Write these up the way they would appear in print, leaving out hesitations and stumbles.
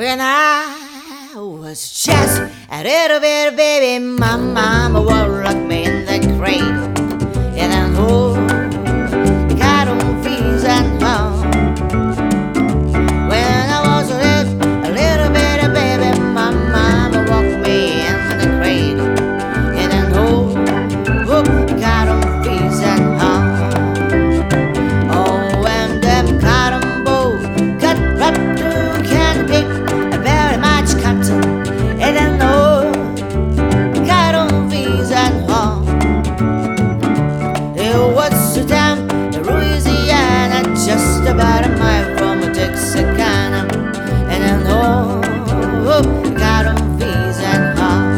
When I was just a little bit baby, my mama would rock me in the cradle. And I know you got on fees and home. When I was a little bit baby, my mama rocked me in the cradle. And I know you got on fees and home. Oh, when them cotton balls got wrapped to candy, very much cotton, and I know cotton fields and home. It was down in Louisiana, just about a mile from Texarkana, and I know cotton fields and home.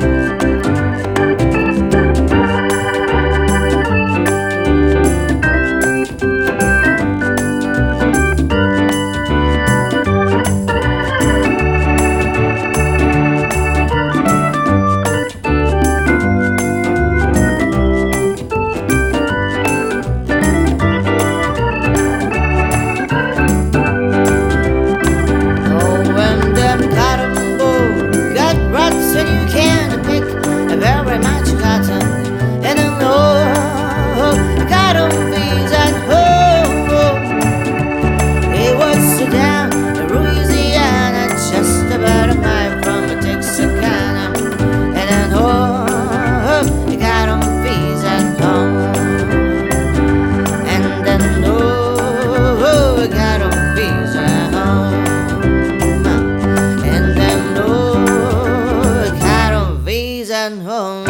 So you can pick very much cotton, and I know cotton fields at home. It was down in Louisiana, just about a mile from Texarkana, and I know cotton fields at home, and I know cotton fields at home. And home.